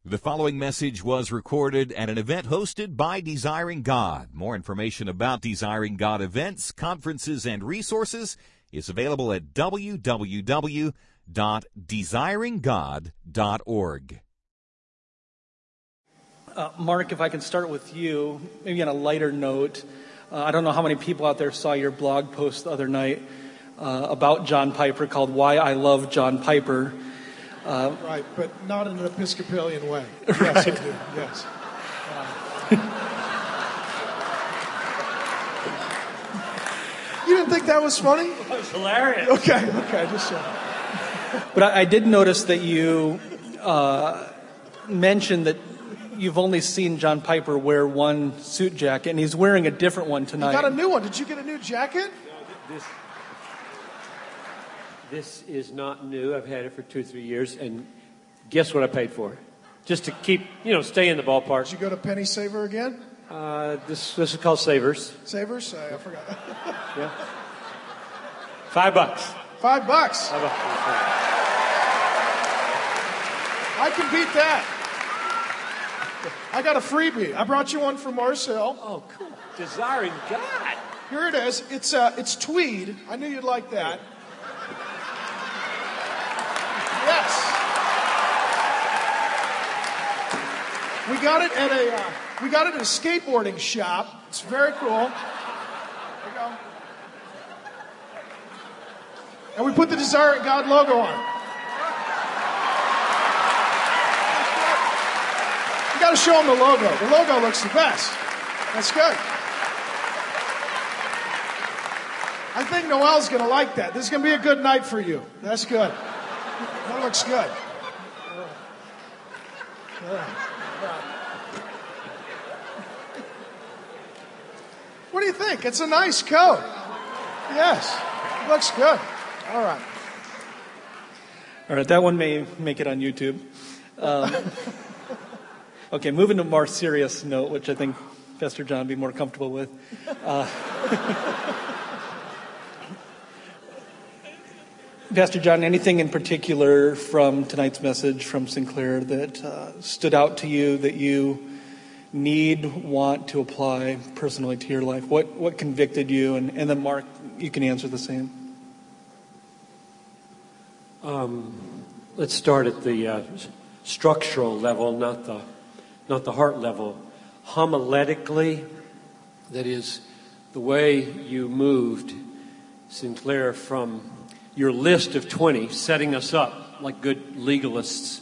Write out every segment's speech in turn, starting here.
The following message was recorded at an event hosted by Desiring God. More information about Desiring God events, conferences, and resources is available at www.desiringgod.org. Mark, if I can start with you, maybe on a lighter note. I don't know how many people out there saw your blog post the other night about John Piper called Why I Love John Piper. Right, but not in an Episcopalian way. Right. Yes, I do. Yes. You didn't think that was funny? That was hilarious. Okay, just But I did notice that you mentioned that you've only seen John Piper wear one suit jacket, and he's wearing a different one tonight. You got a new one. Did you get a new jacket? No, This is not new. I've had it for 2-3 years, and guess what I paid for it? Just to keep, stay in the ballpark. Did you go to Penny Saver again? This is called Savers. Savers? I forgot. Yeah. $5. $5. I can beat that. I got a freebie. I brought you one from Marcel. Oh, cool. Desiring God. Here it is. It's tweed. I knew you'd like that. Yes. We got it at a skateboarding shop. It's very cool. There you go. And we put the Desiring God logo on. You got to show them the logo. The logo looks the best. That's good. I think Noel's going to like that. This is going to be a good night for you. That's good. That looks good. All right. What do you think? It's a nice coat. Yes. Looks good. All right. All right, that one may make it on YouTube. Okay, moving to a more serious note, which I think Pastor John would be more comfortable with. Pastor John, anything in particular from tonight's message from Sinclair that stood out to you that you want to apply personally to your life? What convicted you? And then, Mark, you can answer the same. Let's start at the structural level, not the heart level. Homiletically, that is, the way you moved, Sinclair, from your list of 20, setting us up like good legalists,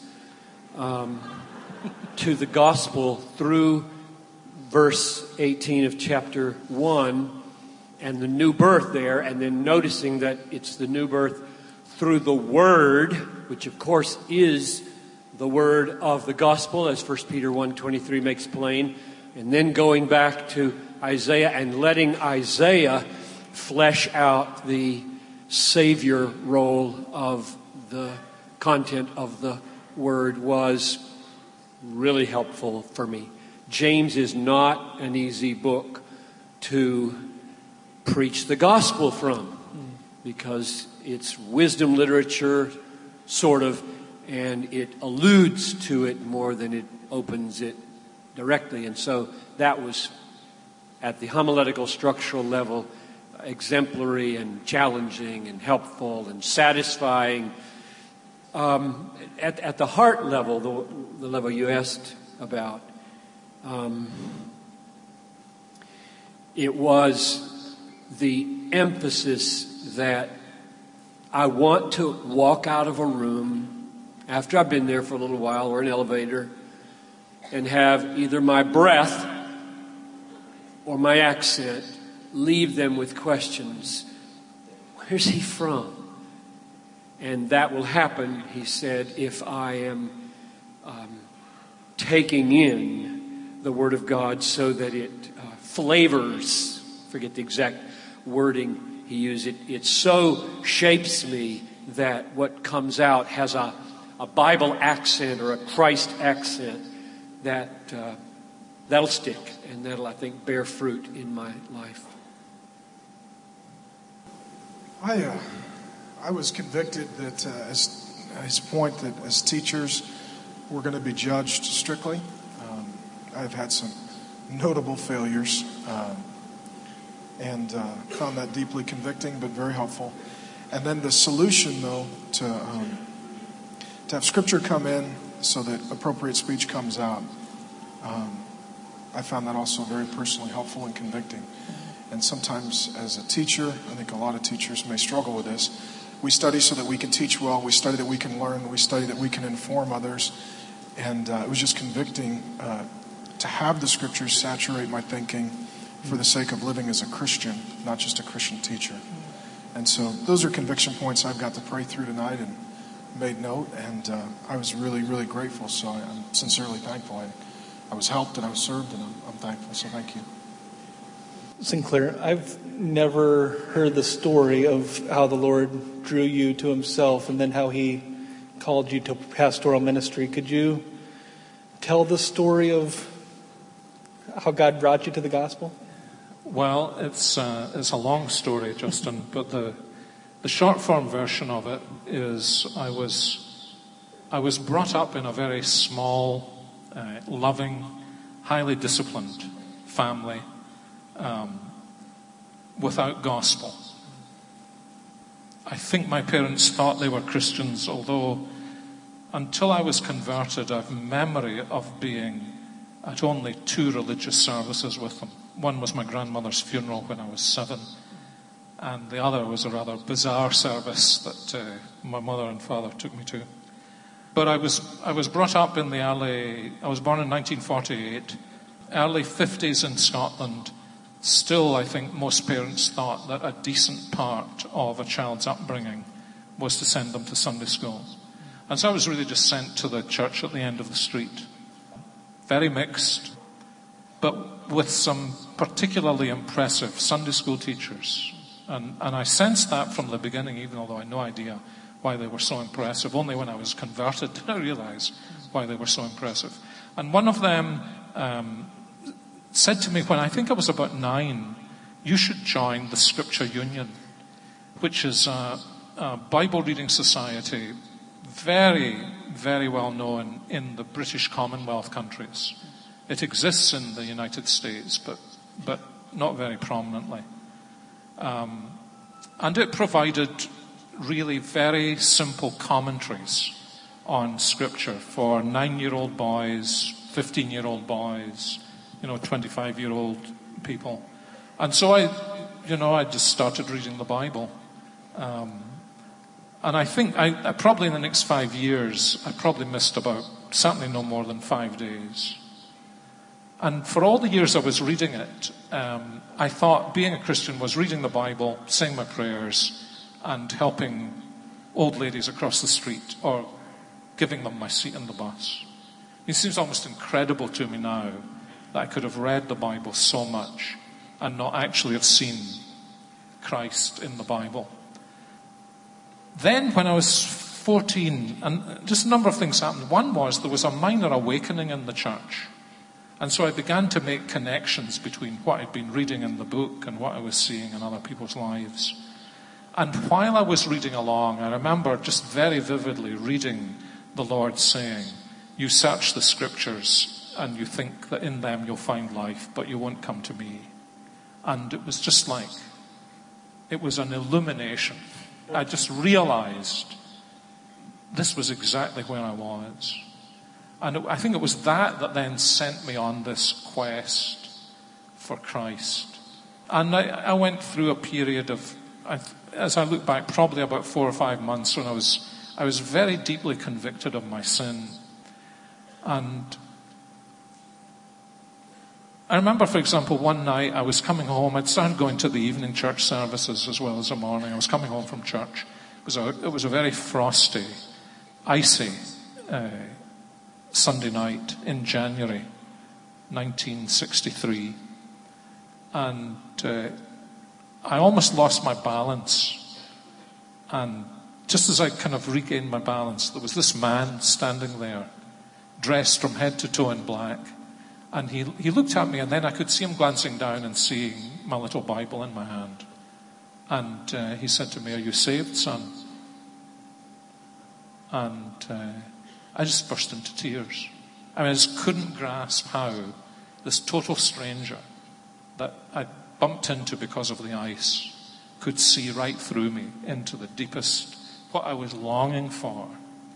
to the gospel through verse 18 of chapter 1 and the new birth there, and then noticing that it's the new birth through the word, which of course is the word of the gospel, as 1 Peter 1:23 makes plain, and then going back to Isaiah and letting Isaiah flesh out the Savior role of the content of the Word was really helpful for me. James is not an easy book to preach the gospel from because it's wisdom literature, sort of, and it alludes to it more than it opens it directly. And so that was, at the homiletical structural level, exemplary and challenging and helpful and satisfying. At the heart level, the level you asked about, it was the emphasis that I want to walk out of a room after I've been there for a little while, or an elevator, and have either my breath or my accent leave them with questions. Where's he from? And that will happen, he said, if I am taking in the Word of God so that it flavors, forget the exact wording he used, it so shapes me that what comes out has a Bible accent or a Christ accent that'll stick, and that'll, I think, bear fruit in my life. I was convicted that, as his point, that as teachers, we're going to be judged strictly. I've had some notable failures, and found that deeply convicting, but very helpful. And then the solution, though, to have Scripture come in so that appropriate speech comes out, I found that also very personally helpful and convicting. And sometimes as a teacher, I think a lot of teachers may struggle with this. We study so that we can teach well. We study that we can learn. We study that we can inform others. And it was just convicting to have the Scriptures saturate my thinking for the sake of living as a Christian, not just a Christian teacher. And so those are conviction points I've got to pray through tonight and made note. And I was really, really grateful. So I'm sincerely thankful. I was helped and I was served, and I'm thankful. So thank you. Sinclair, I've never heard the story of how the Lord drew you to himself and then how he called you to pastoral ministry. Could you tell the story of how God brought you to the gospel? Well, it's a long story, Justin, but the short form version of it is I was brought up in a very small, loving, highly disciplined family without gospel. I think my parents thought they were Christians, although until I was converted, I have memory of being at only 2 religious services with them. One was my grandmother's funeral when I was 7, and the other was a rather bizarre service that my mother and father took me to. But I was brought up in I was born in 1948, early 50s in Scotland. Still, I think most parents thought that a decent part of a child's upbringing was to send them to Sunday school. And so I was really just sent to the church at the end of the street. Very mixed, but with some particularly impressive Sunday school teachers. And I sensed that from the beginning, even although I had no idea why they were so impressive. Only when I was converted did I realize why they were so impressive. And one of them said to me when I think I was about 9, you should join the Scripture Union, which is a Bible reading society, very, very well known in the British Commonwealth countries. It exists in the United States, but not very prominently. And it provided really very simple commentaries on Scripture for 9-year-old boys, 15-year-old boys, 25-year-old people. And so I just started reading the Bible. And I think I probably in the next 5 years, I probably missed certainly no more than 5 days. And for all the years I was reading it, I thought being a Christian was reading the Bible, saying my prayers, and helping old ladies across the street, or giving them my seat in the bus. It seems almost incredible to me now that I could have read the Bible so much and not actually have seen Christ in the Bible. Then when I was 14, and just a number of things happened. One was there was a minor awakening in the church. And so I began to make connections between what I'd been reading in the book and what I was seeing in other people's lives. And while I was reading along, I remember just very vividly reading the Lord saying, you search the Scriptures and you think that in them you'll find life, but you won't come to me. And it was just like, it was an illumination. I just realized this was exactly where I was. And I think it was that then sent me on this quest for Christ. And I went through a period of, as I look back, probably about 4 or 5 months when I was very deeply convicted of my sin. And I remember, for example, one night I was coming home. I'd started going to the evening church services as well as the morning. I was coming home from church. It was a very frosty, icy Sunday night in January 1963. And I almost lost my balance. And just as I kind of regained my balance, there was this man standing there, dressed from head to toe in black. And he looked at me, and then I could see him glancing down and seeing my little Bible in my hand. And he said to me, "Are you saved, son?" And I just burst into tears. I just couldn't grasp how this total stranger that I bumped into because of the ice could see right through me into the deepest, what I was longing for.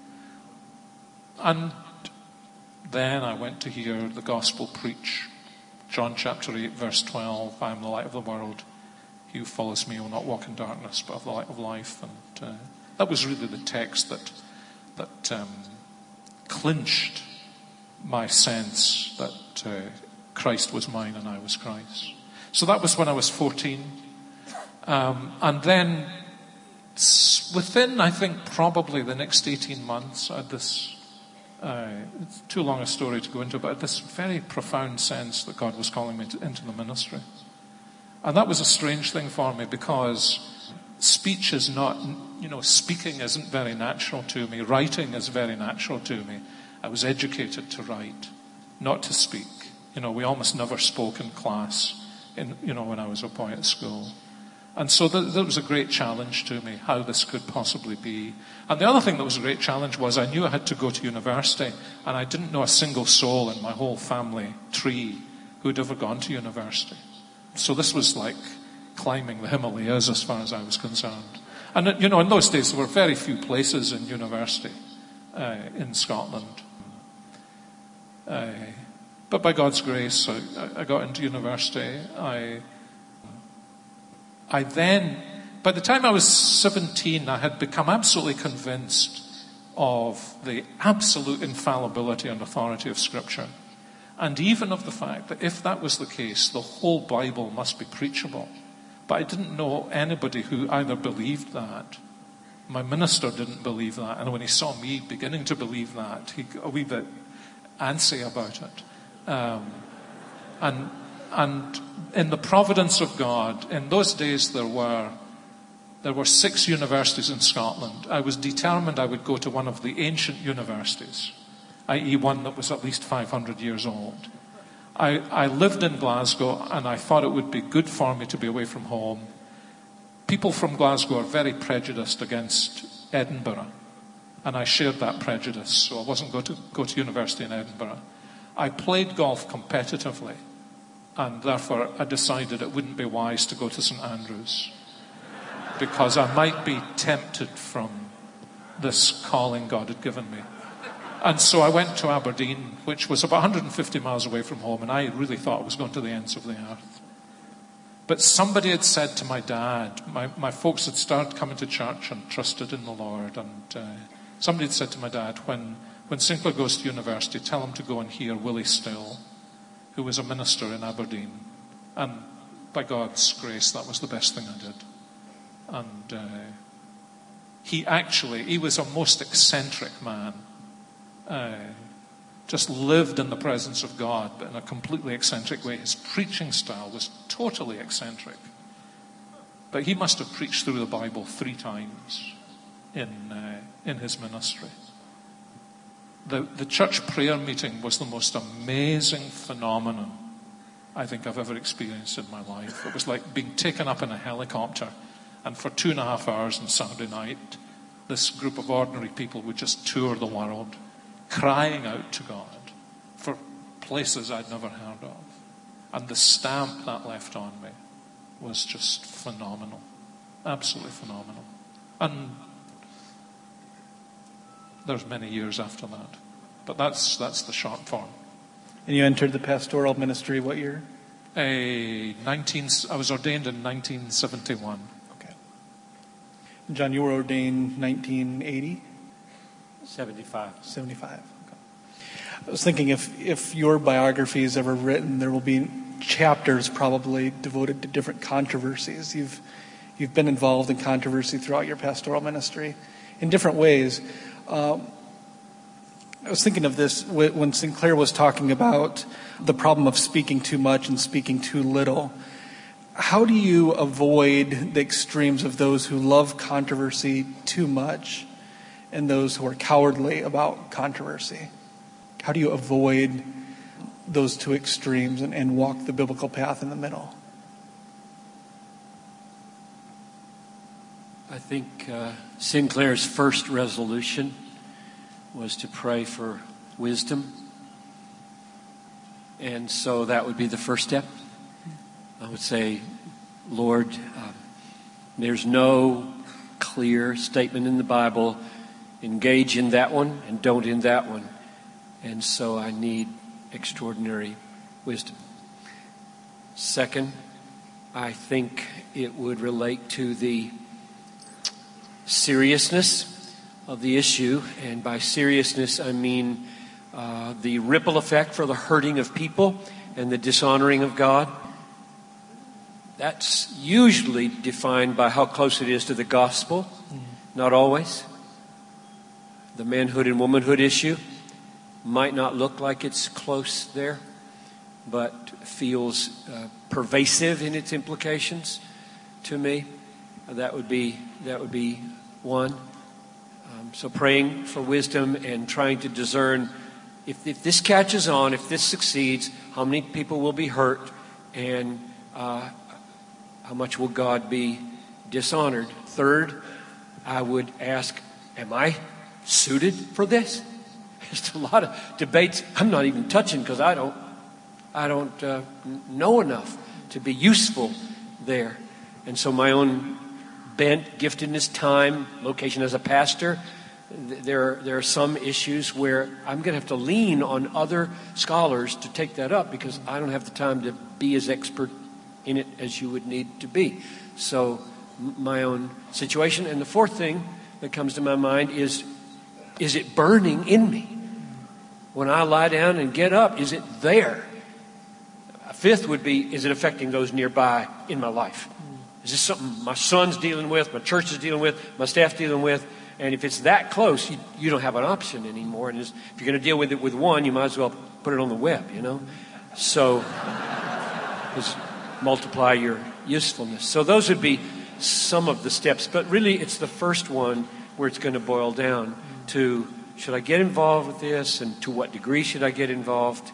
And then I went to hear the gospel preach. John chapter 8, verse 12, I am the light of the world. He who follows me will not walk in darkness, but have the light of life. And that was really the text that clinched my sense that Christ was mine and I was Christ. So that was when I was 14. And then within, I think, probably the next 18 months, I had this, it's too long a story to go into, but I had this very profound sense that God was calling me into the ministry. And that was a strange thing for me because speech is not, speaking isn't very natural to me. Writing is very natural to me. I was educated to write, not to speak. We almost never spoke in class, when I was a boy at school. And so that was a great challenge to me, how this could possibly be. And the other thing that was a great challenge was I knew I had to go to university, and I didn't know a single soul in my whole family tree who had ever gone to university. So this was like climbing the Himalayas as far as I was concerned. And, in those days there were very few places in university in Scotland. But by God's grace, I got into university. I then, by the time I was 17, I had become absolutely convinced of the absolute infallibility and authority of Scripture. And even of the fact that if that was the case, the whole Bible must be preachable. But I didn't know anybody who either believed that. My minister didn't believe that. And when he saw me beginning to believe that, he got a wee bit antsy about it. And in the providence of God, in those days there were 6 universities in Scotland. I was determined I would go to one of the ancient universities, i.e. one that was at least 500 years old. I lived in Glasgow, and I thought it would be good for me to be away from home. People from Glasgow are very prejudiced against Edinburgh, and I shared that prejudice, so I wasn't going to go to university in Edinburgh. I played golf competitively, and therefore I decided it wouldn't be wise to go to St Andrews, because I might be tempted from this calling God had given me. And so I went to Aberdeen, which was about 150 miles away from home, and I really thought I was going to the ends of the earth. But somebody had said to my dad, my folks had started coming to church and trusted in the Lord, and somebody had said to my dad, when Sinclair goes to university, tell him to go and hear Willie Still, who was a minister in Aberdeen. And by God's grace, that was the best thing I did. And he was a most eccentric man. Just lived in the presence of God, but in a completely eccentric way. His preaching style was totally eccentric. But he must have preached through the Bible 3 times in his ministry. The church prayer meeting was the most amazing phenomenon I think I've ever experienced in my life. It was like being taken up in a helicopter, and for 2.5 hours on Saturday night, this group of ordinary people would just tour the world, crying out to God for places I'd never heard of. And the stamp that left on me was just phenomenal. Absolutely phenomenal. And there's many years after that. But that's the short form. And you entered the pastoral ministry what year? I was ordained in 1971. Okay. John, you were ordained 1980? 75. 75. Okay. I was thinking if your biography is ever written, there will be chapters probably devoted to different controversies. You've been involved in controversy throughout your pastoral ministry in different ways. I was thinking of this when Sinclair was talking about the problem of speaking too much and speaking too little. How do you avoid the extremes of those who love controversy too much and those who are cowardly about controversy? How do you avoid those two extremes and walk the biblical path in the middle? I think Sinclair's first resolution was to pray for wisdom. And so that would be the first step. I would say, Lord, there's no clear statement in the Bible, engage in that one and don't in that one. And so I need extraordinary wisdom. Second, I think it would relate to the seriousness of the issue. And by seriousness, I mean the ripple effect for the hurting of people and the dishonoring of God. That's usually defined by how close it is to the gospel. Not always. The manhood and womanhood issue might not look like it's close there, but feels pervasive in its implications to me. That would be one. So praying for wisdom and trying to discern if this catches on, if this succeeds, how many people will be hurt, and how much will God be dishonored? Third, I would ask, am I suited for this? There's a lot of debates I'm not even touching because I don't know enough to be useful there. And so my own bent, giftedness, time, location as a pastor, there are some issues where I'm going to have to lean on other scholars to take that up because I don't have the time to be as expert in it as you would need to be. So my own situation. And the fourth thing that comes to my mind is it burning in me? When I lie down and get up, is it there? A fifth would be, is it affecting those nearby in my life? Is this something my son's dealing with, my church is dealing with, my staff's dealing with? And if it's that close, you don't have an option anymore. And if you're going to deal with it with one, you might as well put it on the web, So just multiply your usefulness. So those would be some of the steps. But really, it's the first one where it's going to boil down to, should I get involved with this? And to what degree should I get involved?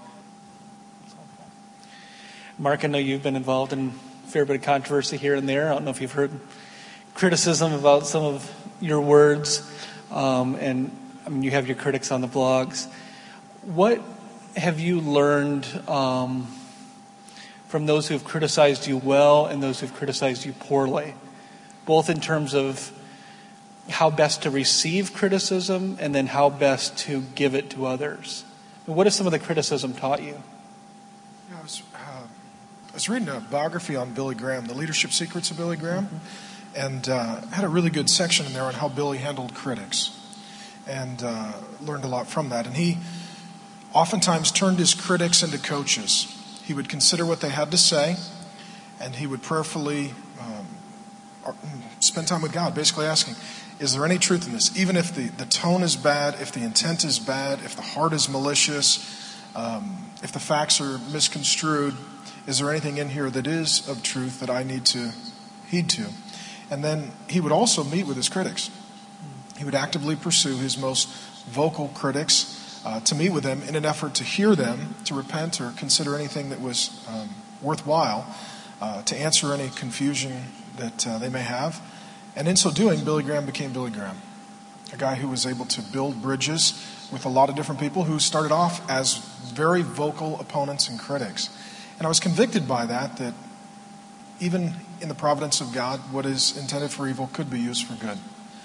Mark, I know you've been involved in a fair bit of controversy here and there. I don't know if you've heard criticism about some of your words. And I mean, you have your critics on the blogs. What have you learned from those who have criticized you well and those who have criticized you poorly? Both in terms of how best to receive criticism and then how best to give it to others. What has some of the criticism taught you? I was reading a biography on Billy Graham, The Leadership Secrets of Billy Graham, and had a really good section in there on how Billy handled critics, and learned a lot from that. And he oftentimes turned his critics into coaches. He would consider what they had to say, and he would prayerfully spend time with God, basically asking, is there any truth in this? Even if the tone is bad, if the intent is bad, if the heart is malicious, if the facts are misconstrued, is there anything in here that is of truth that I need to heed to? And then he would also meet with his critics. He would actively pursue his most vocal critics to meet with them in an effort to hear them, to repent or consider anything that was worthwhile, to answer any confusion that they may have. And in so doing, Billy Graham became Billy Graham, a guy who was able to build bridges with a lot of different people who started off as very vocal opponents and critics. And I was convicted by that even in the providence of God, what is intended for evil could be used for good.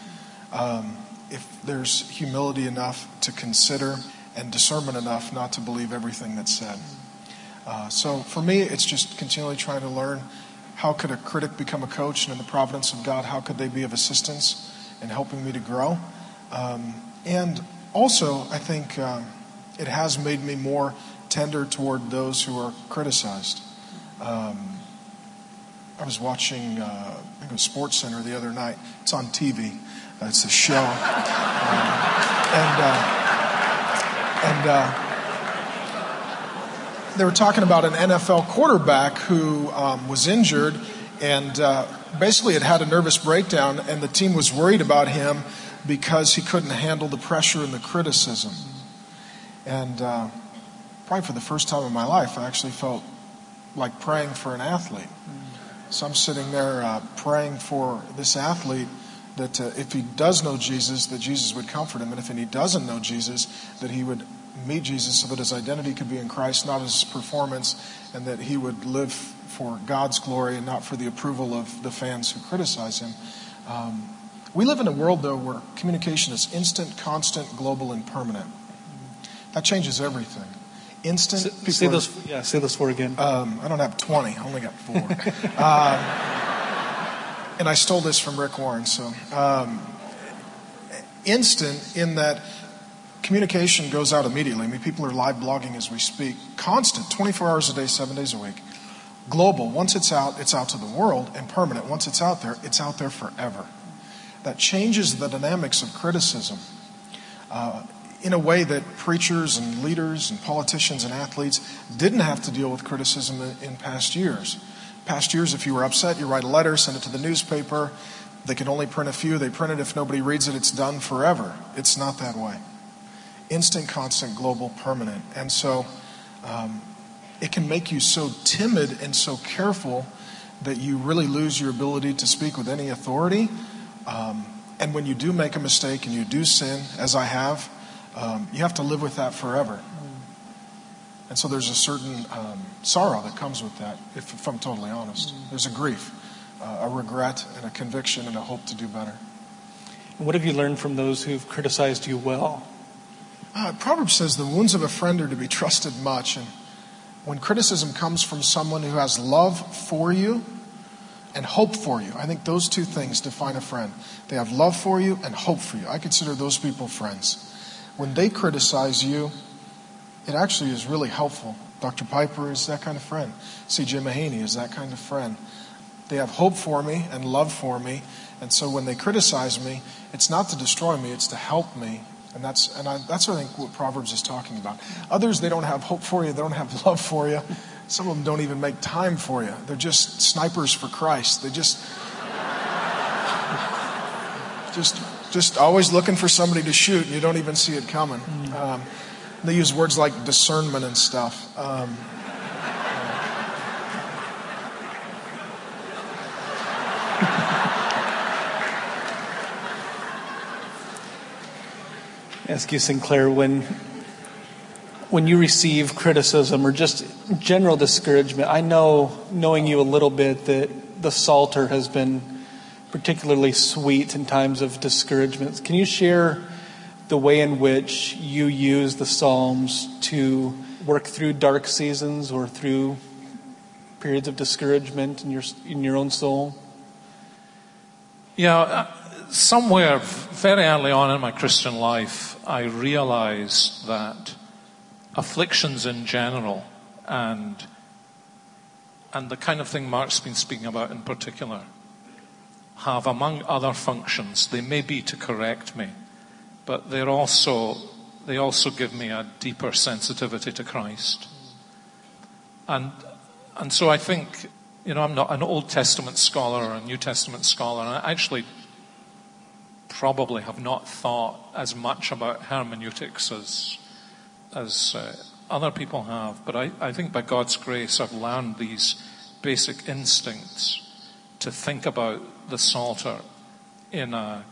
If there's humility enough to consider and discernment enough not to believe everything that's said. So for me, it's just continually trying to learn, how could a critic become a coach? And in the providence of God, how could they be of assistance in helping me to grow? And also, I think it has made me more tender toward those who are criticized. I was watching I think it was Sports Center the other night. It's on TV. It's a show. And they were talking about an NFL quarterback who was injured and basically had a nervous breakdown, and the team was worried about him because he couldn't handle the pressure and the criticism. And probably for the first time in my life, I actually felt like praying for an athlete. So I'm sitting there praying for this athlete that if he does know Jesus, that Jesus would comfort him, and if he doesn't know Jesus, that he would meet Jesus so that his identity could be in Christ, not his performance, and that he would live for God's glory and not for the approval of the fans who criticize him. We live in a world, though, where communication is instant, constant, global, and permanent. That changes everything. Instant. Say those four again. I don't have 20. I only got 4. And I stole this from Rick Warren. So, instant in that communication goes out immediately. I mean, people are live blogging as we speak. Constant, 24 hours a day, 7 days a week. Global, once it's out to the world. And permanent, once it's out there forever. That changes the dynamics of criticism in a way that preachers and leaders and politicians and athletes didn't have to deal with criticism in past years. Past years, if you were upset, you write a letter, send it to the newspaper. They can only print a few. They print it. If nobody reads it, it's done forever. It's not that way. Instant, constant, global, permanent. And so it can make you so timid and so careful that you really lose your ability to speak with any authority. And when you do make a mistake and you do sin, as I have, you have to live with that forever. And so there's a certain sorrow that comes with that, if I'm totally honest. There's a grief, a regret, and a conviction, and a hope to do better. And what have you learned from those who've criticized you well? Proverbs says the wounds of a friend are to be trusted much. And when criticism comes from someone who has love for you and hope for you, I think those two things define a friend. They have love for you and hope for you. I consider those people friends. When they criticize you, it actually is really helpful. Dr. Piper is that kind of friend. C.J. Mahaney is that kind of friend. They have hope for me and love for me. And so when they criticize me, it's not to destroy me, it's to help me. And that's I think what Proverbs is talking about. Others, they don't have hope for you. They don't have love for you. Some of them don't even make time for you. They're just snipers for Christ. They just always looking for somebody to shoot, and you don't even see it coming. They use words like discernment and stuff. Ask you, Sinclair, when you receive criticism or just general discouragement, I know, knowing you a little bit, that the Psalter has been particularly sweet in times of discouragement. Can you share the way in which you use the Psalms to work through dark seasons or through periods of discouragement in your own soul? Yeah, somewhere very early on in my Christian life, I realized that afflictions in general and the kind of thing Mark's been speaking about in particular have, among other functions, they may be to correct me, but they also give me a deeper sensitivity to Christ. And so I think, I'm not an Old Testament scholar or a New Testament scholar, and I actually probably have not thought as much about hermeneutics as other people have. But I think by God's grace I've learned these basic instincts to think about the Psalter in a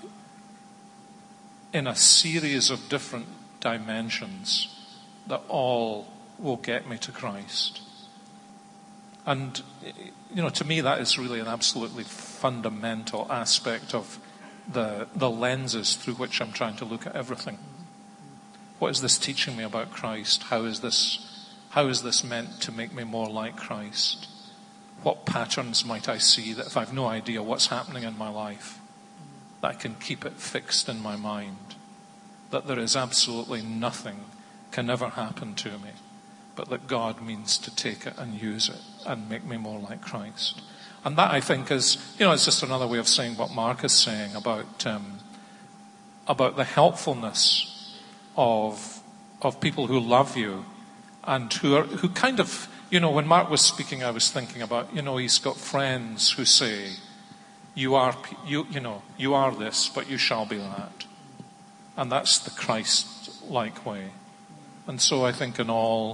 series of different dimensions that all will get me to Christ. And, to me that is really an absolutely fundamental aspect of the lenses through which I'm trying to look at everything. What is this teaching me about Christ? How is this meant to make me more like Christ? What patterns might I see that if I've no idea what's happening in my life, that I can keep it fixed in my mind? That there is absolutely nothing can ever happen to me, but that God means to take it and use it and make me more like Christ. And that, I think, is, it's just another way of saying what Mark is saying about the helpfulness of people who love you and who kind of, when Mark was speaking, I was thinking about, he's got friends who say, you are this, but you shall be that. And that's the Christ-like way. And so I think in all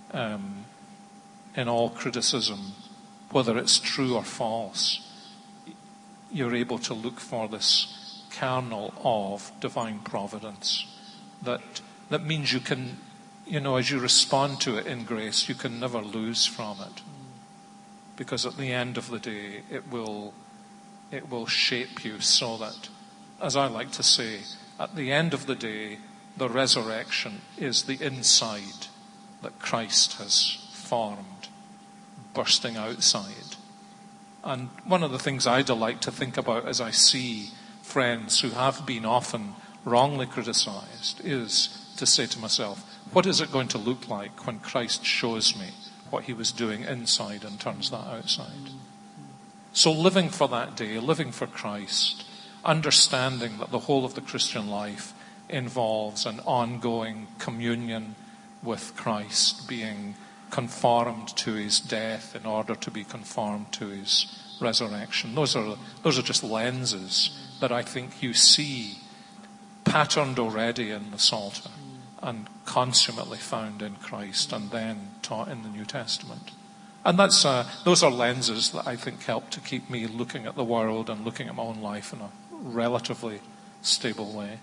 criticism, whether it's true or false, you're able to look for this kernel of divine providence that means you can, as you respond to it in grace, you can never lose from it. Because at the end of the day, it will shape you so that, as I like to say, at the end of the day, the resurrection is the inside that Christ has formed, bursting outside. And one of the things I delight to think about as I see friends who have been often wrongly criticized is to say to myself, what is it going to look like when Christ shows me what he was doing inside and turns that outside? So living for that day, living for Christ, understanding that the whole of the Christian life involves an ongoing communion with Christ, being conformed to his death in order to be conformed to his resurrection. Those are just lenses that I think you see patterned already in the Psalter and consummately found in Christ and then taught in the New Testament. And those are lenses that I think help to keep me looking at the world and looking at my own life in a relatively stable way.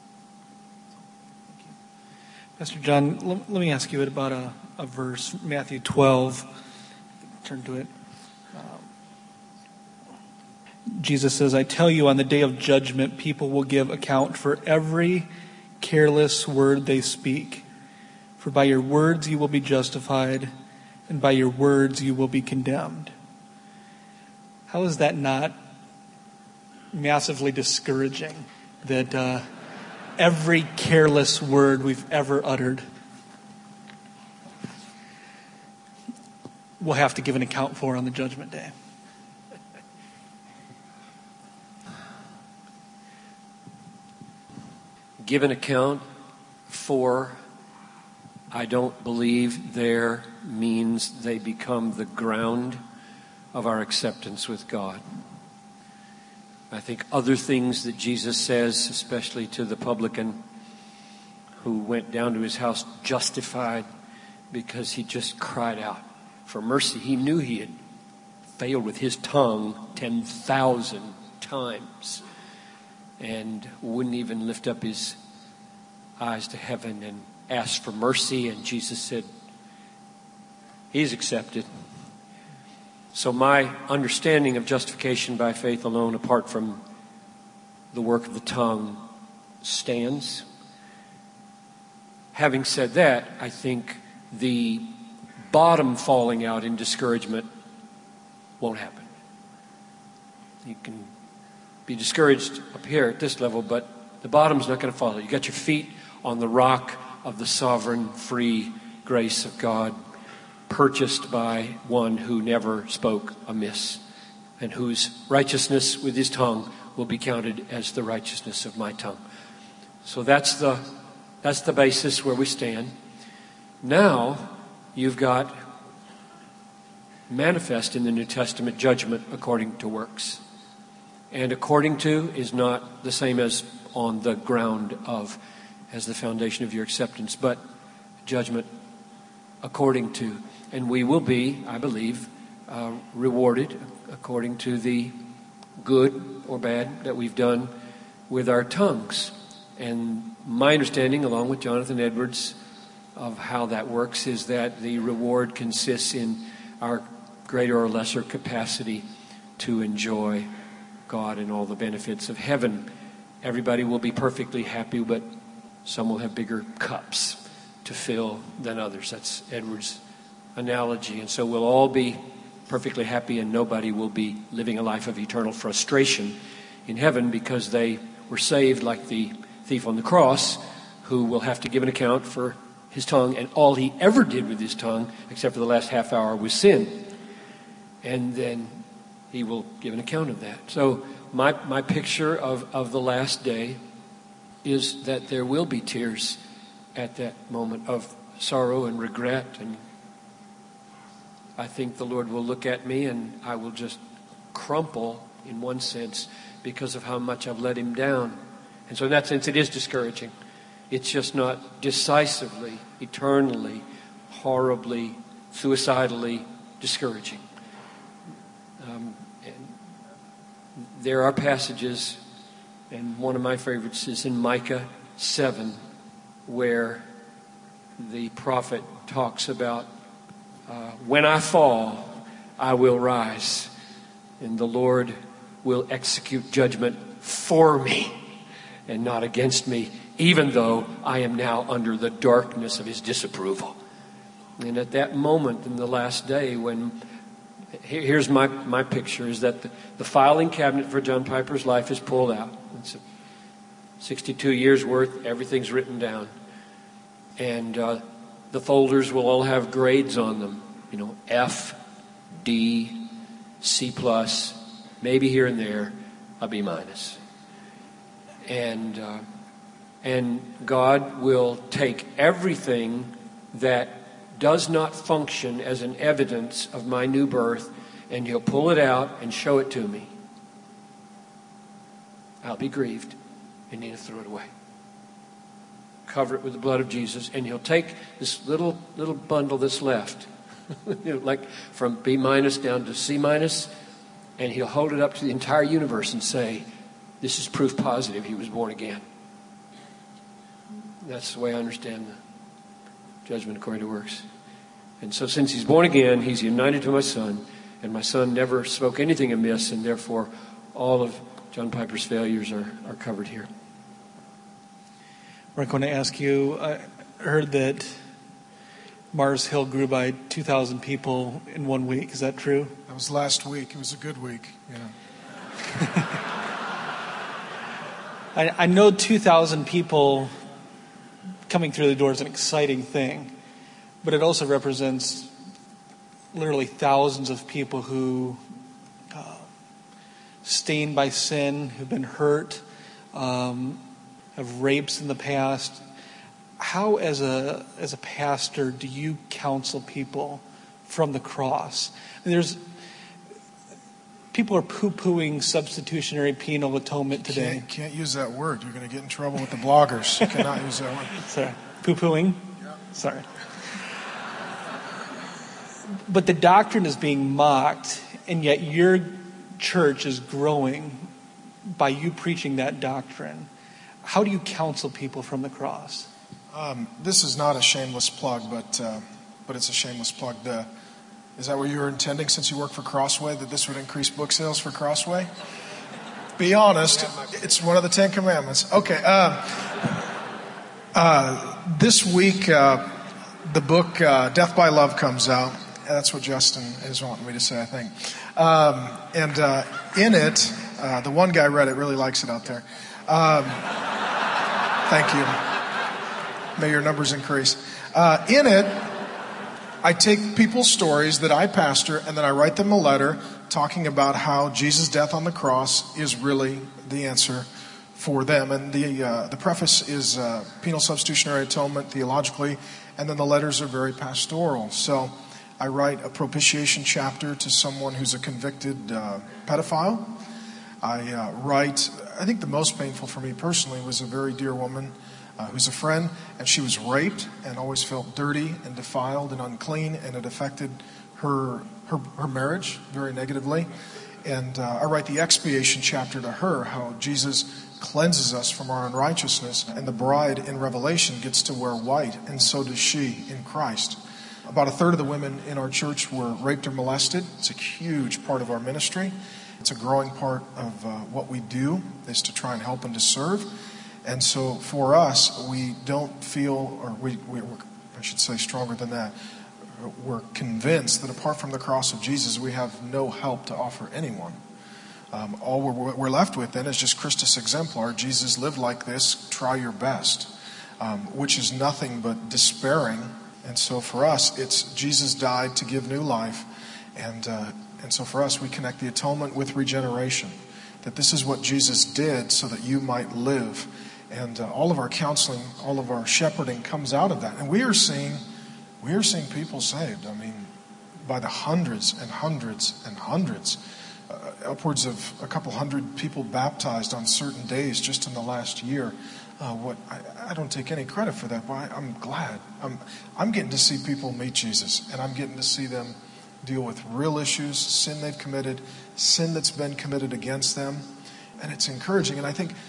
Pastor John, let me ask you about a verse, Matthew 12. Turn to it. Jesus says, I tell you, on the day of judgment, people will give account for every careless word they speak. For by your words you will be justified, and by your words you will be condemned. How is that not massively discouraging, that every careless word we've ever uttered we'll have to give an account for on the judgment day? Give an account for, I don't believe there means they become the ground of our acceptance with God. I think other things that Jesus says, especially to the publican who went down to his house justified because he just cried out for mercy. He knew he had failed with his tongue 10,000 times and wouldn't even lift up his eyes to heaven and ask for mercy. And Jesus said, he's accepted. So my understanding of justification by faith alone, apart from the work of the tongue, stands. Having said that, I think the bottom falling out in discouragement won't happen. You can be discouraged up here at this level, but the bottom's not going to follow. You got your feet on the rock of the sovereign, free grace of God, purchased by one who never spoke amiss, and whose righteousness with his tongue will be counted as the righteousness of my tongue. So that's the basis where we stand. Now you've got manifest in the New Testament judgment according to works. And according to is not the same as on the ground of, as the foundation of your acceptance, but judgment according to. And we will be, I believe, rewarded according to the good or bad that we've done with our tongues. And my understanding, along with Jonathan Edwards, of how that works is that the reward consists in our greater or lesser capacity to enjoy God and all the benefits of heaven. Everybody will be perfectly happy, but some will have bigger cups to fill than others. That's Edwards' analogy. And so we'll all be perfectly happy, and nobody will be living a life of eternal frustration in heaven because they were saved, like the thief on the cross, who will have to give an account for his tongue, and all he ever did with his tongue, except for the last half hour, was sin. And then he will give an account of that. So my picture of the last day is that there will be tears at that moment of sorrow and regret. And I think the Lord will look at me and I will just crumple in one sense because of how much I've let him down. And so in that sense, it is discouraging. It's just not decisively, eternally, horribly, suicidally discouraging. And there are passages And one of my favorites is in Micah 7, where the prophet talks about, when I fall, I will rise, and the Lord will execute judgment for me and not against me, even though I am now under the darkness of his disapproval. And at that moment in the last day, when here's my picture, is that the filing cabinet for John Piper's life is pulled out. It's 62 years worth, everything's written down. And the folders will all have grades on them, F, D, C+, maybe here and there a B-. And God will take everything that does not function as an evidence of my new birth, and he'll pull it out and show it to me. I'll be grieved and need to throw it away. Cover it with the blood of Jesus, and he'll take this little bundle that's left, like from B- down to C-, and he'll hold it up to the entire universe and say, this is proof positive he was born again. That's the way I understand the judgment according to works. And so since he's born again, he's united to my son, and my son never spoke anything amiss, and therefore all of John Piper's failures are covered here. We're going to ask you, I heard that Mars Hill grew by 2,000 people in 1 week. Is that true? That was last week. It was a good week. I know 2,000 people coming through the door is an exciting thing, but it also represents literally thousands of people who stained by sin, who've been hurt, have rapes in the past. How, as a pastor, do you counsel people from the cross? And people are poo-pooing substitutionary penal atonement today. You can't use that word. You're going to get in trouble with the bloggers. You cannot use that word. Sorry. Poo-pooing? Yeah. Sorry. But the doctrine is being mocked, and yet your church is growing by you preaching that doctrine. How do you counsel people from the cross? This is not a shameless plug, but it's a shameless plug. Is that what you were intending since you work for Crossway, that this would increase book sales for Crossway? Be honest, it's one of the 10 Commandments. Okay. This week, the book Death by Love comes out. That's what Justin is wanting me to say, I think. In it, the one guy read it, really likes it out there. Thank you. May your numbers increase. In it, I take people's stories that I pastor, and then I write them a letter talking about how Jesus' death on the cross is really the answer for them. And the preface is penal substitutionary atonement theologically, and then the letters are very pastoral. So I write a propitiation chapter to someone who's a convicted pedophile. I think the most painful for me personally was a very dear woman who's a friend, and she was raped and always felt dirty and defiled and unclean, and it affected her marriage very negatively. And I write the expiation chapter to her, how Jesus cleanses us from our unrighteousness, and the bride in Revelation gets to wear white, and so does she in Christ. About a third of the women in our church were raped or molested. It's a huge part of our ministry. It's a growing part of what we do, is to try and help and to serve. And so for us, we don't feel, or I should say stronger than that, we're convinced that apart from the cross of Jesus, we have no help to offer anyone. All we're left with then is just Christus exemplar. Jesus lived like this, try your best, which is nothing but despairing. And so for us, it's Jesus died to give new life. And so for us, we connect the atonement with regeneration. That this is what Jesus did so that you might live. And all of our counseling, all of our shepherding comes out of that. And we are seeing people saved. I mean, by the hundreds and hundreds and hundreds. Upwards of a couple hundred people baptized on certain days just in the last year. I don't take any credit for that, but I'm glad. I'm getting to see people meet Jesus, and I'm getting to see them deal with real issues, sin they've committed, sin that's been committed against them, and it's encouraging. And I think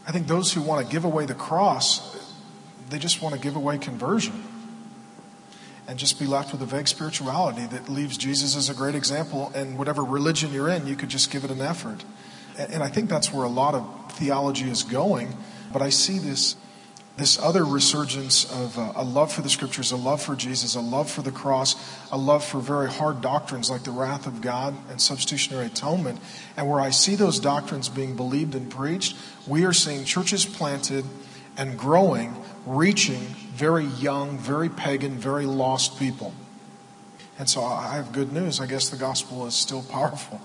I think those who want to give away the cross, they just want to give away conversion and just be left with a vague spirituality that leaves Jesus as a great example, and whatever religion you're in, you could just give it an effort. And I think that's where a lot of theology is going. But I see this other resurgence of a love for the Scriptures, a love for Jesus, a love for the cross, a love for very hard doctrines like the wrath of God and substitutionary atonement. And where I see those doctrines being believed and preached, we are seeing churches planted and growing, reaching very young, very pagan, very lost people. And so I have good news. I guess the gospel is still powerful.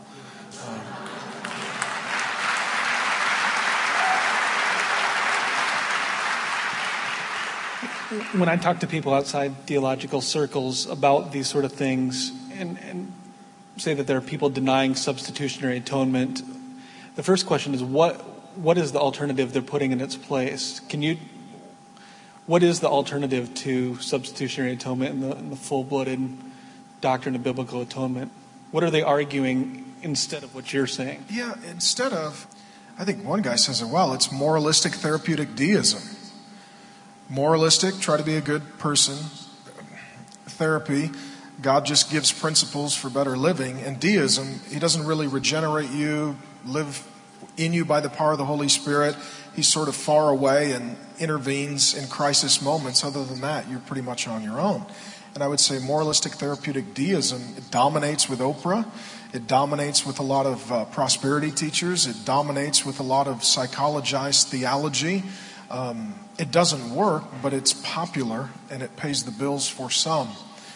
When I talk to people outside theological circles about these sort of things and say that there are people denying substitutionary atonement, the first question is what is the alternative they're putting in its place? What is the alternative to substitutionary atonement and the full-blooded doctrine of biblical atonement? What are they arguing instead of what you're saying? Yeah, instead of, I think one guy says it well, it's moralistic therapeutic deism. Moralistic, try to be a good person. Therapy, God just gives principles for better living. And deism, He doesn't really regenerate you, live in you by the power of the Holy Spirit. He's sort of far away and intervenes in crisis moments. Other than that, you're pretty much on your own. And I would say moralistic therapeutic deism, it dominates with Oprah. It dominates with a lot of prosperity teachers. It dominates with a lot of psychologized theology. It doesn't work, but it's popular and it pays the bills for some.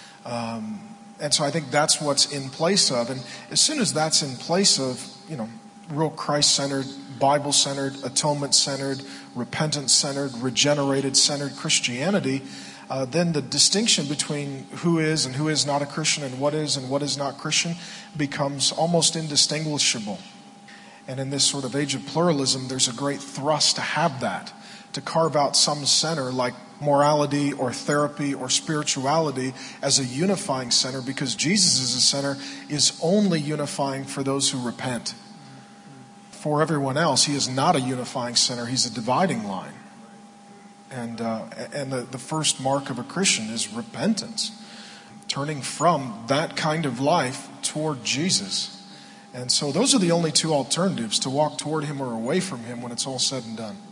And so I think that's what's in place of. And as soon as that's in place of, real Christ-centered, Bible-centered, atonement-centered, repentance-centered, regenerated-centered Christianity, then the distinction between who is and who is not a Christian and what is not Christian becomes almost indistinguishable. And in this sort of age of pluralism, there's a great thrust to have that, to carve out some center like morality or therapy or spirituality as a unifying center, because Jesus as a center is only unifying for those who repent. For everyone else, He is not a unifying center. He's a dividing line. And the first mark of a Christian is repentance, turning from that kind of life toward Jesus. And so those are the only two alternatives, to walk toward Him or away from Him when it's all said and done.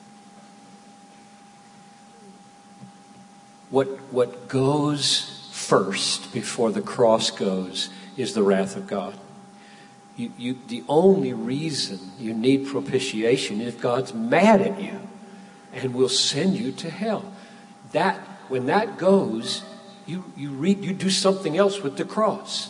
What goes first before the cross goes is the wrath of God. The only reason you need propitiation is if God's mad at you and will send you to hell. When that goes, you do something else with the cross.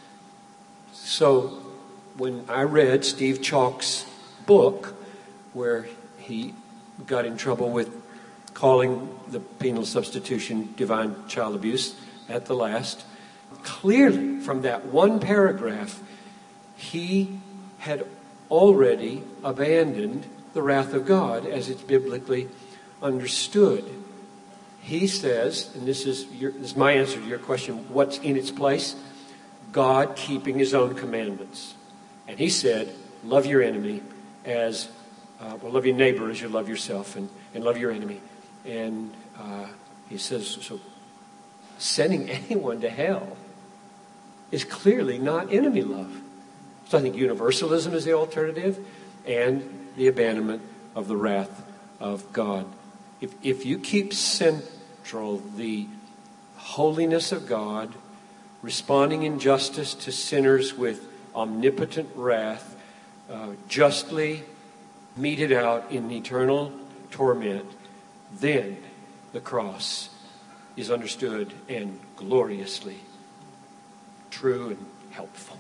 So when I read Steve Chalk's book, where he got in trouble with calling the penal substitution divine child abuse at the last, clearly from that one paragraph, he had already abandoned the wrath of God as it's biblically understood. He says, and this is my answer to your question, what's in its place? God keeping His own commandments. And He said, love your enemy love your neighbor as you love yourself, and love your enemy. And He says, so sending anyone to hell is clearly not enemy love. So I think universalism is the alternative, and the abandonment of the wrath of God. If you keep central the holiness of God, responding in justice to sinners with omnipotent wrath, justly meted out in eternal torment, then the cross is understood and gloriously true and helpful.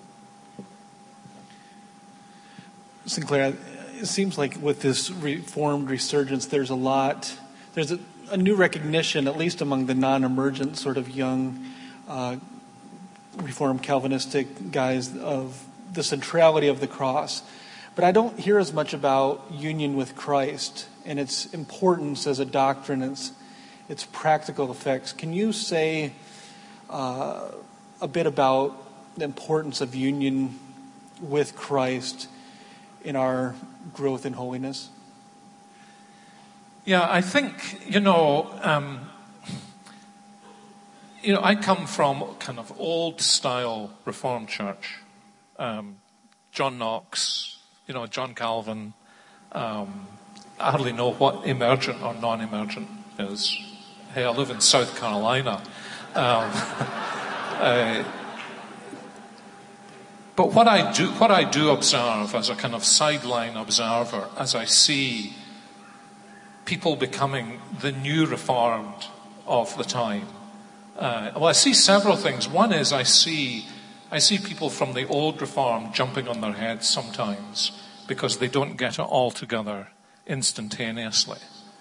Sinclair, it seems like with this Reformed resurgence, there's a new recognition, at least among the non-emergent sort of young Reformed Calvinistic guys, of the centrality of the cross. But I don't hear as much about union with Christ and its importance as a doctrine, its practical effects. Can you say a bit about the importance of union with Christ in our growth in holiness? Yeah, I think, I come from kind of old-style Reformed church. John Knox, John Calvin. I hardly know what emergent or non-emergent is. Hey, I live in South Carolina. But what I do observe as a kind of sideline observer, as I see people becoming the new Reformed of the time, I see several things. One is I see people from the old Reformed jumping on their heads sometimes because they don't get it all together instantaneously.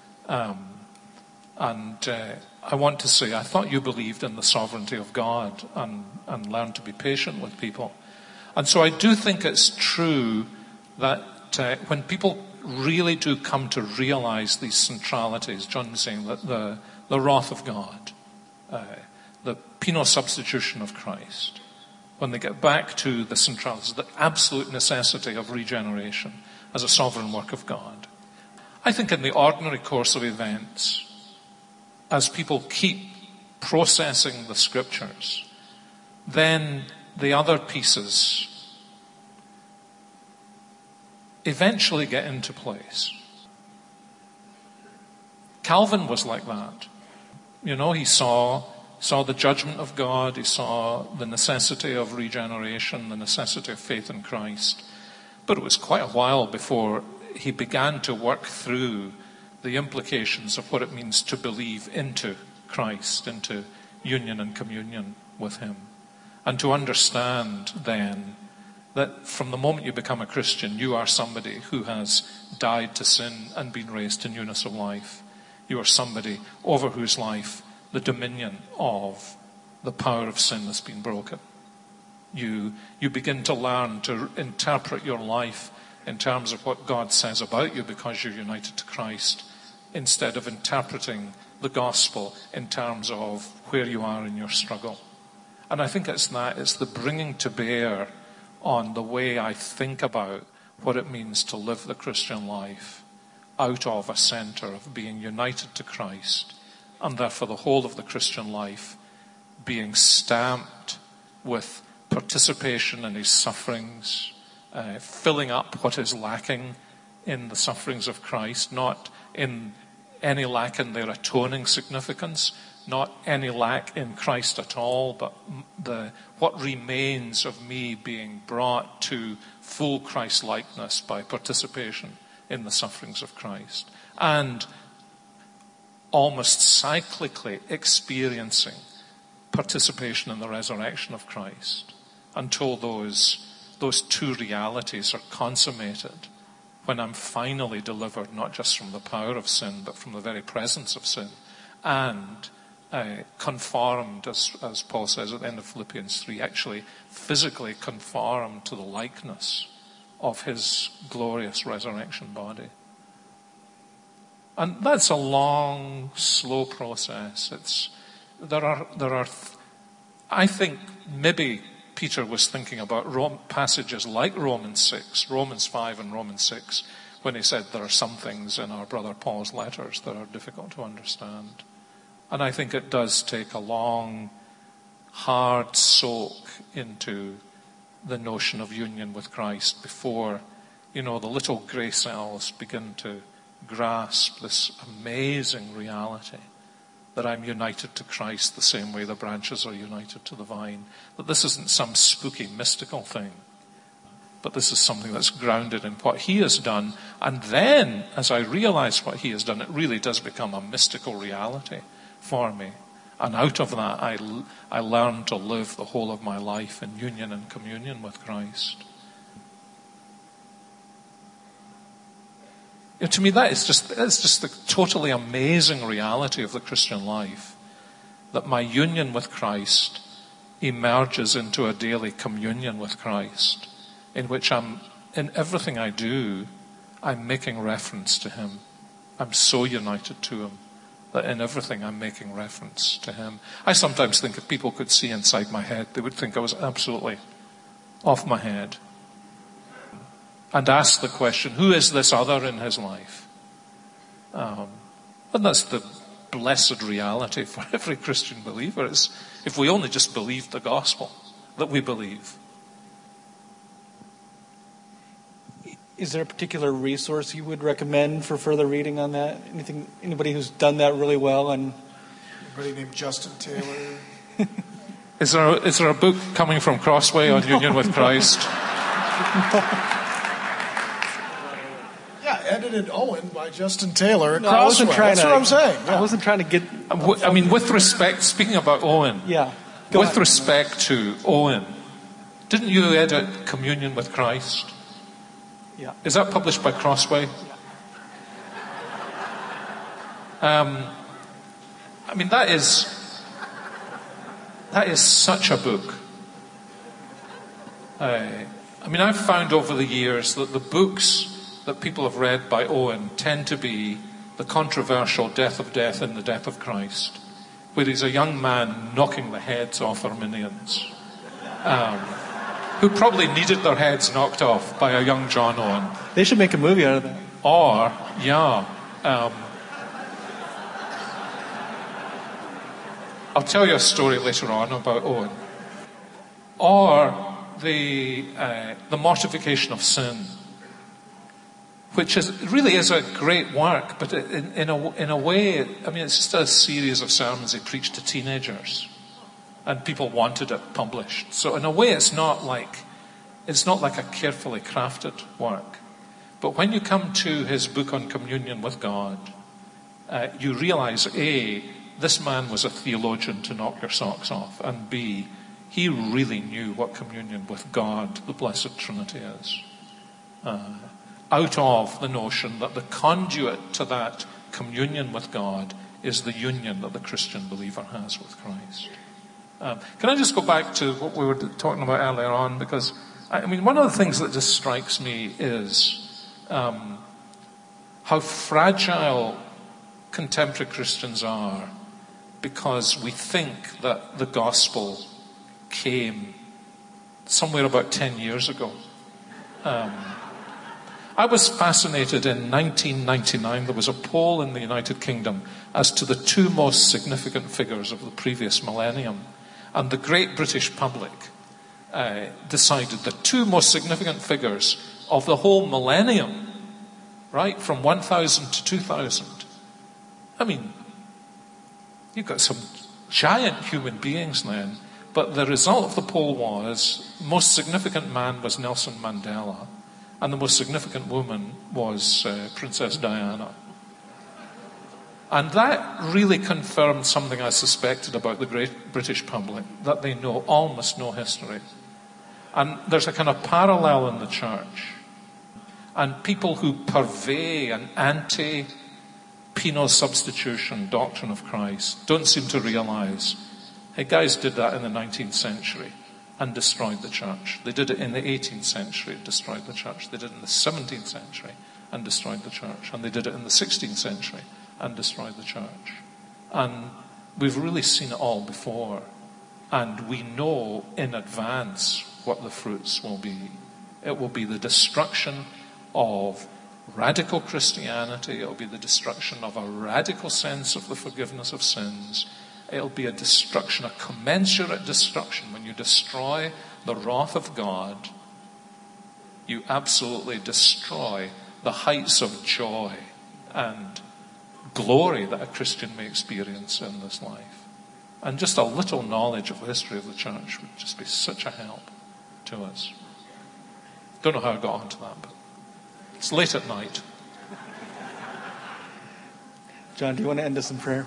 I want to say, I thought you believed in the sovereignty of God and learned to be patient with people. And so I do think it's true that when people really do come to realize these centralities, John was saying that the wrath of God, the penal substitution of Christ, when they get back to the centralities, the absolute necessity of regeneration as a sovereign work of God. I think in the ordinary course of events, as people keep processing the scriptures, then the other pieces eventually get into place. Calvin was like that. He saw the judgment of God, he saw the necessity of regeneration, the necessity of faith in Christ. But it was quite a while before he began to work through the implications of what it means to believe into Christ, into union and communion with him. And to understand then that from the moment you become a Christian, you are somebody who has died to sin and been raised to newness of life. You are somebody over whose life the dominion of the power of sin has been broken. You begin to learn to interpret your life in terms of what God says about you because you're united to Christ, instead of interpreting the gospel in terms of where you are in your struggle. And I think it's the bringing to bear on the way I think about what it means to live the Christian life out of a center of being united to Christ, and therefore the whole of the Christian life being stamped with participation in his sufferings, filling up what is lacking in the sufferings of Christ, not in any lack in their atoning significance, not any lack in Christ at all, but what remains of me being brought to full Christ-likeness by participation in the sufferings of Christ. And almost cyclically experiencing participation in the resurrection of Christ until those two realities are consummated, when I'm finally delivered not just from the power of sin, but from the very presence of sin, and conformed, as Paul says at the end of Philippians 3, actually physically conformed to the likeness of his glorious resurrection body. And that's a long, slow process. I think maybe Peter was thinking about passages like Romans 6, Romans 5 and Romans 6, when he said there are some things in our brother Paul's letters that are difficult to understand. And I think it does take a long, hard soak into the notion of union with Christ before, the little grey cells begin to grasp this amazing reality that I'm united to Christ the same way the branches are united to the vine. That this isn't some spooky, mystical thing, but this is something that's grounded in what he has done. And then, as I realize what he has done, it really does become a mystical reality for me. And out of that, I learn to live the whole of my life in union and communion with Christ. To me, that's just the totally amazing reality of the Christian life, that my union with Christ emerges into a daily communion with Christ, in which in everything I do, I'm making reference to him. I'm so united to him that in everything I'm making reference to him. I sometimes think if people could see inside my head, they would think I was absolutely off my head. And ask the question, who is this other in his life? And that's the blessed reality for every Christian believer, is if we only just believed the gospel that we believe. Is there a particular resource you would recommend for further reading on that? Anybody who's done that really well? Anybody named Justin Taylor? Is there a book coming from Crossway on Union with Christ? Yeah, edited Owen by Justin Taylor at No, Crossway. That's what I'm saying. I wasn't trying to get... I mean, with respect, speaking about Owen, with respect to Owen, didn't you edit Communion with Christ? Yeah. Is that published by Crossway? I mean, that is such a book. I mean, I've found over the years that the books that people have read by Owen tend to be the controversial Death of Death in the Death of Christ, where he's a young man knocking the heads off Arminians, who probably needed their heads knocked off by a young John Owen. They should make a movie out of that. Or, I'll tell you a story later on about Owen. Or the mortification of sin, which really is a great work, but in a way, I mean, it's just a series of sermons he preached to teenagers, and people wanted it published. So in a way, it's not like a carefully crafted work. But when you come to his book on communion with God, you realize, A, this man was a theologian to knock your socks off, and B, he really knew what communion with God, the Blessed Trinity, is. Out of the notion that the conduit to that communion with God is the union that the Christian believer has with Christ. Can I just go back to what we were talking about earlier on? Because, I mean, one of the things that just strikes me is how fragile contemporary Christians are, because we think that the gospel came somewhere about 10 years ago. I was fascinated in 1999. There was a poll in the United Kingdom as to the two most significant figures of the previous millennium. And the great British public decided the two most significant figures of the whole millennium, right, from 1000 to 2000. I mean, you've got some giant human beings then. But the result of the poll was, most significant man was Nelson Mandela, and the most significant woman was Princess Diana. And that really confirmed something I suspected about the great British public, that they know almost no history. And there's a kind of parallel in the church. And people who purvey an anti-penal substitution doctrine of Christ don't seem to realize, hey, guys did that in the 19th century and destroyed the church. They did it in the 18th century, destroyed the church. They did it in the 17th century and destroyed the church. And they did it in the 16th century and destroyed the church. And we've really seen it all before. And we know in advance what the fruits will be. It will be the destruction of radical Christianity. It will be the destruction of a radical sense of the forgiveness of sins. It'll be a destruction, a commensurate destruction. When you destroy the wrath of God, you absolutely destroy the heights of joy and glory that a Christian may experience in this life. And just a little knowledge of the history of the church would just be such a help to us. Don't know how I got onto that, but it's late at night. John, do you want to end us in prayer?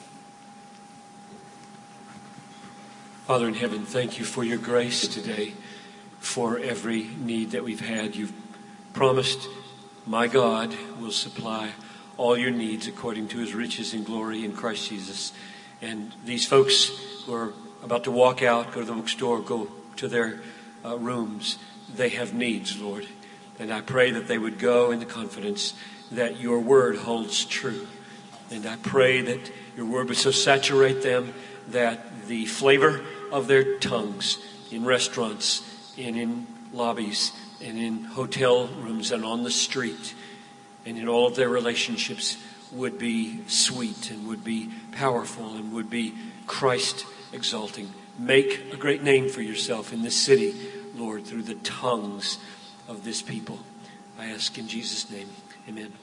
Father in heaven, thank you for your grace today, for every need that we've had. You've promised, my God will supply all your needs according to his riches and glory in Christ Jesus. And these folks who are about to walk out, go to the bookstore, go to their rooms, they have needs, Lord. And I pray that they would go in the confidence that your word holds true. And I pray that your word would so saturate them that the flavor of their tongues in restaurants and in lobbies and in hotel rooms and on the street and in all of their relationships would be sweet and would be powerful and would be Christ exalting. Make a great name for yourself in this city, Lord, through the tongues of this people. I ask in Jesus' name. Amen.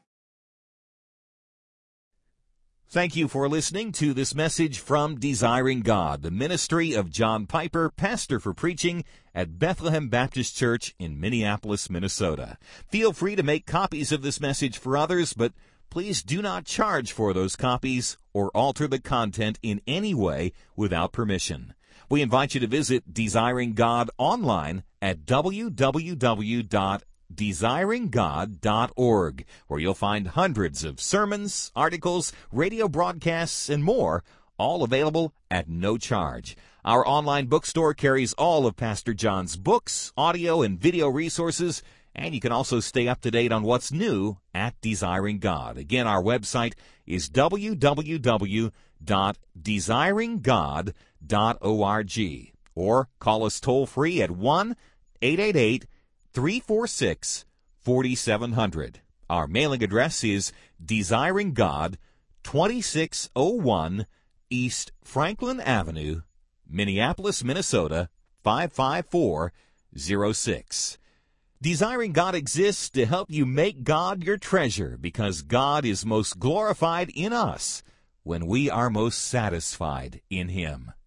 Thank you for listening to this message from Desiring God, the ministry of John Piper, pastor for preaching at Bethlehem Baptist Church in Minneapolis, Minnesota. Feel free to make copies of this message for others, but please do not charge for those copies or alter the content in any way without permission. We invite you to visit Desiring God online at www.desiringgod.org, where you'll find hundreds of sermons, articles, radio broadcasts, and more, all available at no charge. Our online bookstore carries all of Pastor John's books, audio, and video resources, and you can also stay up to date on what's new at Desiring God. Again, our website is www.desiringgod.org, or call us toll-free at 1-888-346-4700. Our mailing address is Desiring God, 2601 East Franklin Avenue, Minneapolis, Minnesota, 55406. Desiring God exists to help you make God your treasure, because God is most glorified in us when we are most satisfied in Him.